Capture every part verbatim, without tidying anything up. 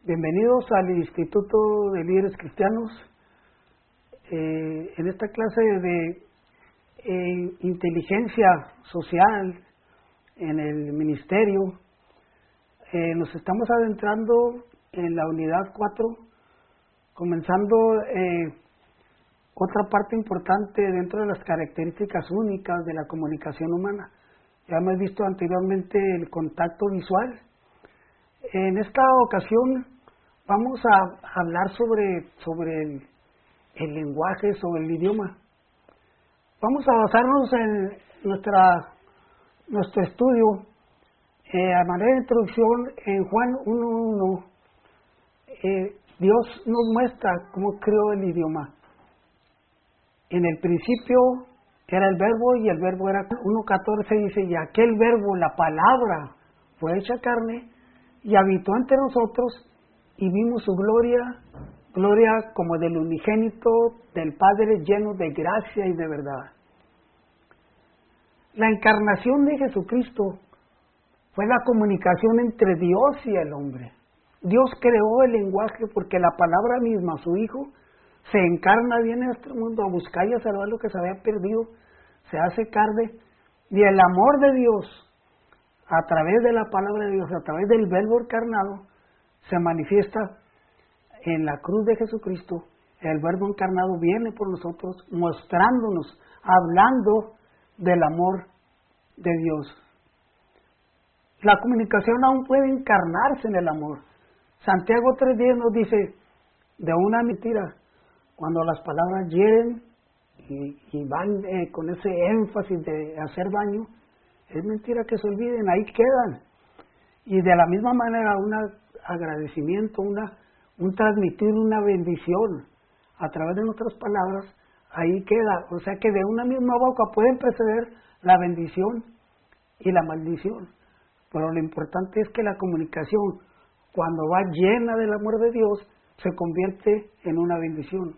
Bienvenidos al Instituto de Líderes Cristianos. Eh, en esta clase de eh, inteligencia social en el ministerio, eh, nos estamos adentrando en la unidad cuatro, comenzando eh, otra parte importante dentro de las características únicas de la comunicación humana. Ya hemos visto anteriormente el contacto visual. En esta ocasión vamos a hablar sobre, sobre el, el lenguaje, sobre el idioma. Vamos a basarnos en nuestra, nuestro estudio eh, a manera de introducción en Juan uno uno. Eh, Dios nos muestra cómo creó el idioma. En el principio era el verbo y el verbo era uno catorce, dice, y aquel verbo, la palabra, fue hecha carne y habitó entre nosotros y vimos su gloria, gloria como del unigénito del Padre, lleno de gracia y de verdad. La encarnación de Jesucristo fue la comunicación entre Dios y el hombre. Dios creó el lenguaje porque la palabra misma, su Hijo, se encarna, viene a este mundo a buscar y a salvar lo que se había perdido, se hace carne, y el amor de Dios, a través de la palabra de Dios, a través del verbo encarnado, se manifiesta en la cruz de Jesucristo. El verbo encarnado viene por nosotros, mostrándonos, hablando del amor de Dios. La comunicación aún puede encarnarse en el amor. Santiago tres diez nos dice, de una mentira, cuando las palabras hieren y, y van eh, con ese énfasis de hacer daño, es mentira que se olviden, ahí quedan. Y de la misma manera, un agradecimiento, una, un transmitir una bendición a través de nuestras palabras, ahí queda. O sea que de una misma boca pueden preceder la bendición y la maldición. Pero lo importante es que la comunicación, cuando va llena del amor de Dios, se convierte en una bendición.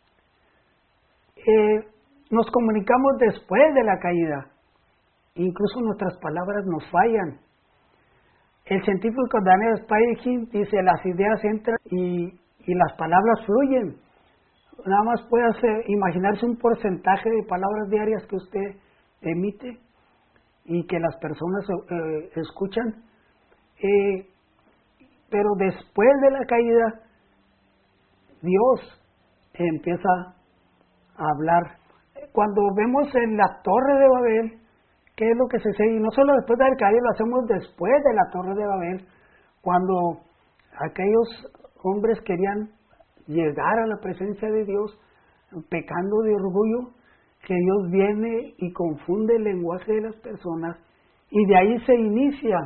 Eh, nos comunicamos después de la caída. Incluso nuestras palabras nos fallan. El científico Daniel Spaihts dice, las ideas entran y, y las palabras fluyen. Nada más puede hacer, imaginarse un porcentaje de palabras diarias que usted emite y que las personas eh, escuchan. Eh, pero después de la caída, Dios empieza a hablar. Cuando vemos en la Torre de Babel, ¿qué es lo que se hace? Y no solo después de la caída, lo hacemos después de la Torre de Babel, cuando aquellos hombres querían llegar a la presencia de Dios, pecando de orgullo, que Dios viene y confunde el lenguaje de las personas, y de ahí se inicia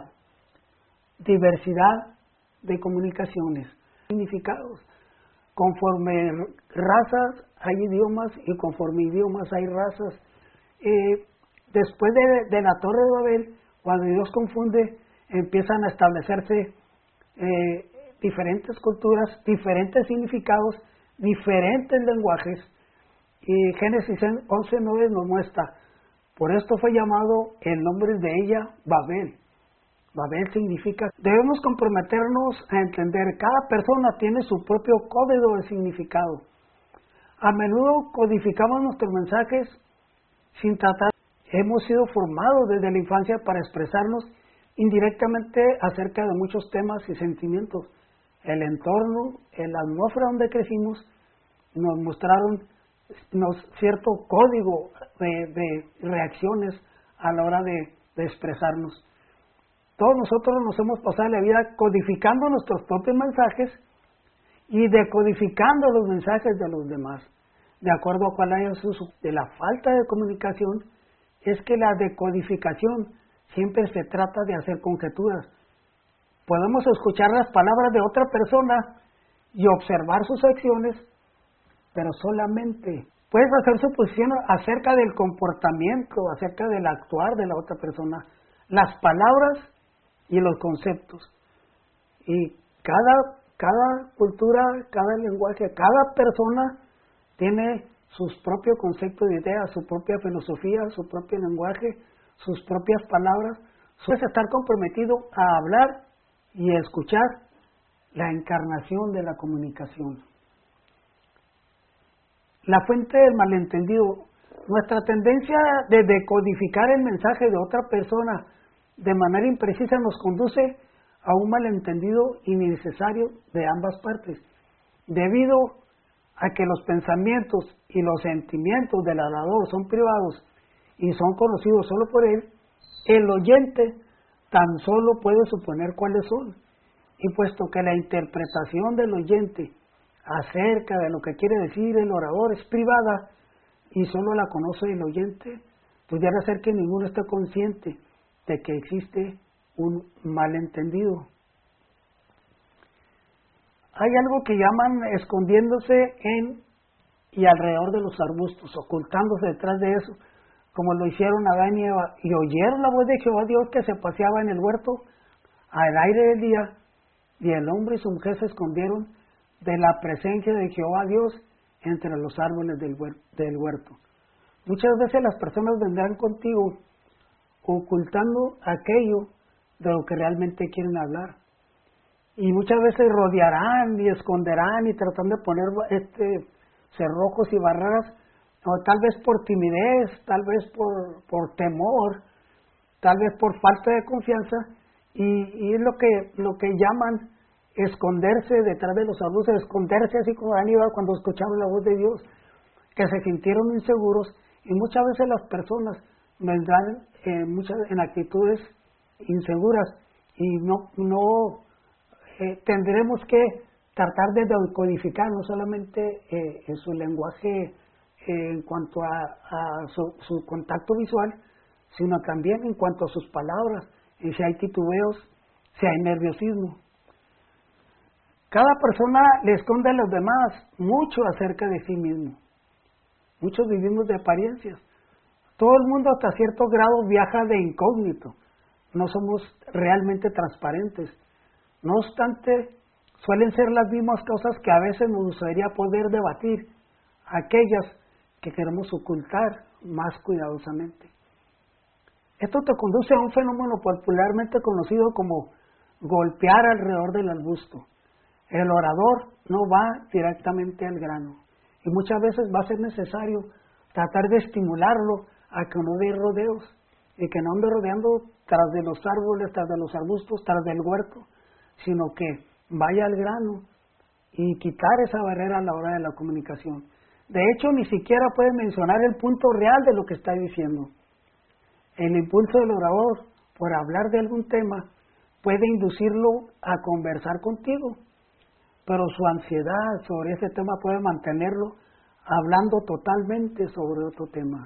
diversidad de comunicaciones, significados. Conforme razas hay idiomas y conforme idiomas hay razas. Eh, después de, de la Torre de Babel, cuando Dios confunde, empiezan a establecerse eh, diferentes culturas, diferentes significados, diferentes lenguajes. Y Génesis once nueve nos muestra, por esto fue llamado el nombre de ella Babel. Babel significa, debemos comprometernos a entender, cada persona tiene su propio código de significado. A menudo codificamos nuestros mensajes sin tratar. Hemos sido formados desde la infancia para expresarnos indirectamente acerca de muchos temas y sentimientos. El entorno, la atmósfera donde crecimos, nos mostraron nos, cierto código de, de reacciones a la hora de, de expresarnos. Todos nosotros nos hemos pasado la vida codificando nuestros propios mensajes y decodificando los mensajes de los demás. De acuerdo a cuál haya su uso. De la falta de comunicación es que la decodificación siempre se trata de hacer conjeturas. Podemos escuchar las palabras de otra persona y observar sus acciones, pero solamente puedes hacer suposiciones acerca del comportamiento, acerca del actuar de la otra persona, las palabras y los conceptos. Y cada, cada cultura, cada lenguaje, cada persona tiene sus propios conceptos de ideas, su propia filosofía, su propio lenguaje, sus propias palabras. Puedes estar comprometido a hablar y a escuchar la encarnación de la comunicación. La fuente del malentendido. Nuestra tendencia de decodificar el mensaje de otra persona de manera imprecisa nos conduce a un malentendido innecesario de ambas partes. Debido a que los pensamientos y los sentimientos del orador son privados y son conocidos solo por él, el oyente tan solo puede suponer cuáles son. Y puesto que la interpretación del oyente acerca de lo que quiere decir el orador es privada y solo la conoce el oyente, pudiera ser que ninguno esté consciente de que existe un malentendido. Hay algo que llaman escondiéndose en y alrededor de los arbustos, ocultándose detrás de eso, como lo hicieron Adán y Eva, y oyeron la voz de Jehová Dios que se paseaba en el huerto al aire del día, y el hombre y su mujer se escondieron de la presencia de Jehová Dios entre los árboles del huerto. Muchas veces las personas vendrán contigo ocultando aquello de lo que realmente quieren hablar. Y muchas veces rodearán y esconderán y tratan de poner este, cerrojos y barreras, o tal vez por timidez, tal vez por, por temor, tal vez por falta de confianza, y, y es lo que, lo que llaman esconderse detrás de los arbustos, esconderse así como Adán y Eva cuando escucharon la voz de Dios, que se sintieron inseguros, y muchas veces las personas vendrán eh, muchas, en actitudes inseguras, y no, no eh, tendremos que tratar de decodificar no solamente eh, en su lenguaje eh, en cuanto a, a su, su contacto visual, sino también en cuanto a sus palabras, y si hay titubeos, si hay nerviosismo. Cada persona le esconde a los demás mucho acerca de sí mismo. Muchos vivimos de apariencias. Todo el mundo hasta cierto grado viaja de incógnito. No somos realmente transparentes. No obstante, suelen ser las mismas cosas que a veces nos gustaría poder debatir, aquellas que queremos ocultar más cuidadosamente. Esto te conduce a un fenómeno popularmente conocido como golpear alrededor del arbusto. El orador no va directamente al grano, y muchas veces va a ser necesario tratar de estimularlo a que no dé rodeos, y que no ande rodeando tras de los árboles, tras de los arbustos, tras del huerto, sino que vaya al grano y quitar esa barrera a la hora de la comunicación. De hecho, ni siquiera puede mencionar el punto real de lo que está diciendo. El impulso del orador por hablar de algún tema puede inducirlo a conversar contigo, pero su ansiedad sobre ese tema puede mantenerlo hablando totalmente sobre otro tema.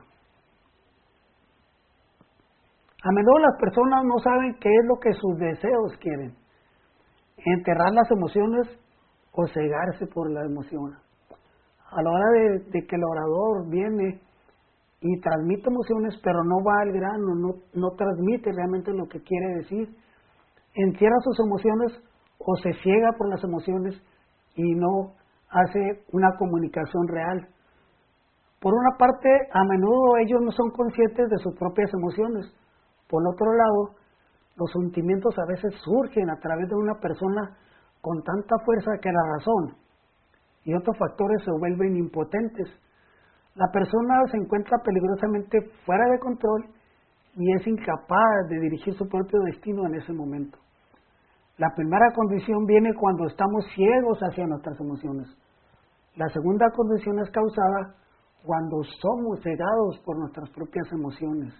A menudo las personas no saben qué es lo que sus deseos quieren: enterrar las emociones o cegarse por la emoción. A la hora de, de que el orador viene y transmite emociones, pero no va al grano, no, no transmite realmente lo que quiere decir, entierra sus emociones o se ciega por las emociones y no hace una comunicación real. Por una parte, a menudo ellos no son conscientes de sus propias emociones. Por otro lado, los sentimientos a veces surgen a través de una persona con tanta fuerza que la razón y otros factores se vuelven impotentes. La persona se encuentra peligrosamente fuera de control y es incapaz de dirigir su propio destino en ese momento. La primera condición viene cuando estamos ciegos hacia nuestras emociones. La segunda condición es causada cuando somos cegados por nuestras propias emociones.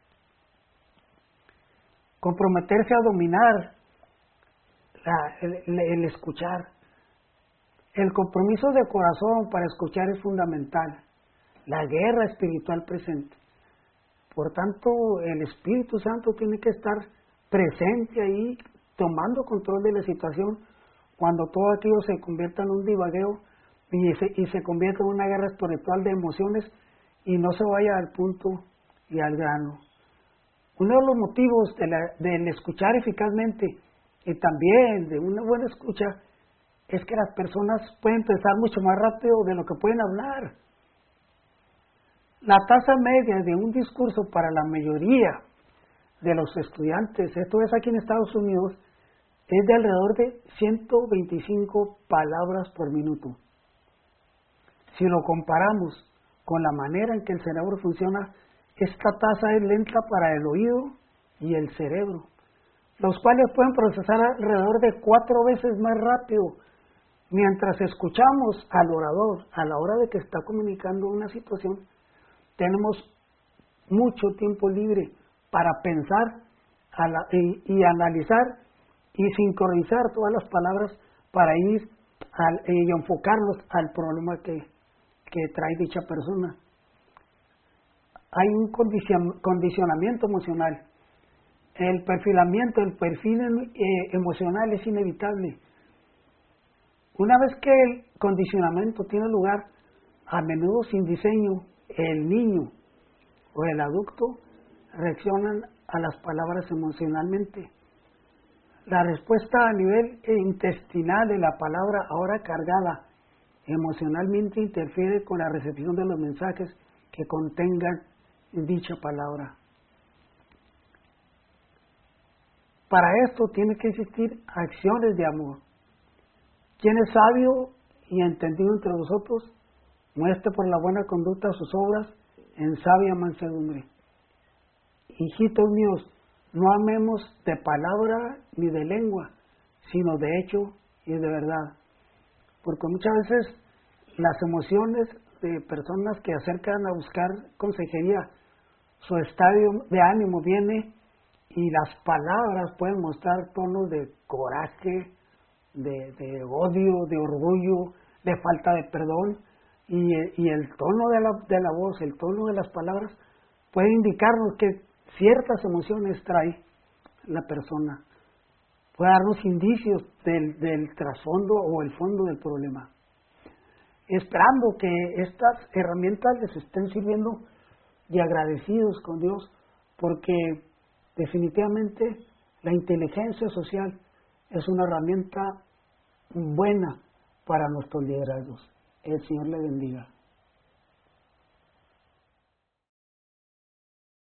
Comprometerse a dominar la, el, el escuchar. El compromiso de corazón para escuchar es fundamental. La guerra espiritual presente. Por tanto, el Espíritu Santo tiene que estar presente ahí, tomando control de la situación, cuando todo aquello se convierta en un divagueo y se, y se convierta en una guerra espiritual de emociones y no se vaya al punto y al grano. Uno de los motivos de la, del escuchar eficazmente y también de una buena escucha es que las personas pueden pensar mucho más rápido de lo que pueden hablar. La tasa media de un discurso para la mayoría de los estudiantes, esto es aquí en Estados Unidos, es de alrededor de ciento veinticinco palabras por minuto. Si lo comparamos con la manera en que el cerebro funciona, esta tasa es lenta para el oído y el cerebro, los cuales pueden procesar alrededor de cuatro veces más rápido. Mientras escuchamos al orador a la hora de que está comunicando una situación, tenemos mucho tiempo libre para pensar a la, y, y analizar y sincronizar todas las palabras para ir al, y enfocarlos al problema que, que trae dicha persona. Hay un condicion, condicionamiento emocional. El perfilamiento, el perfil eh, emocional es inevitable. Una vez que el condicionamiento tiene lugar, a menudo sin diseño, el niño o el adulto reaccionan a las palabras emocionalmente. La respuesta a nivel intestinal de la palabra ahora cargada emocionalmente interfiere con la recepción de los mensajes que contengan dicha palabra. Para esto tiene que existir acciones de amor. Quien es sabio y entendido entre vosotros, muestre por la buena conducta sus obras en sabia mansedumbre. Hijitos míos, no amemos de palabra ni de lengua, sino de hecho y de verdad. Porque muchas veces las emociones de personas que acercan a buscar consejería, su estado de ánimo viene y las palabras pueden mostrar tonos de coraje, de, de odio, de orgullo, de falta de perdón, y, y el tono de la, de la voz, el tono de las palabras puede indicarnos que ciertas emociones trae la persona, puede darnos indicios del, del trasfondo o el fondo del problema. Esperando que estas herramientas les estén sirviendo y agradecidos con Dios, porque definitivamente la inteligencia social es una herramienta buena para nuestros liderazgos. El Señor le bendiga.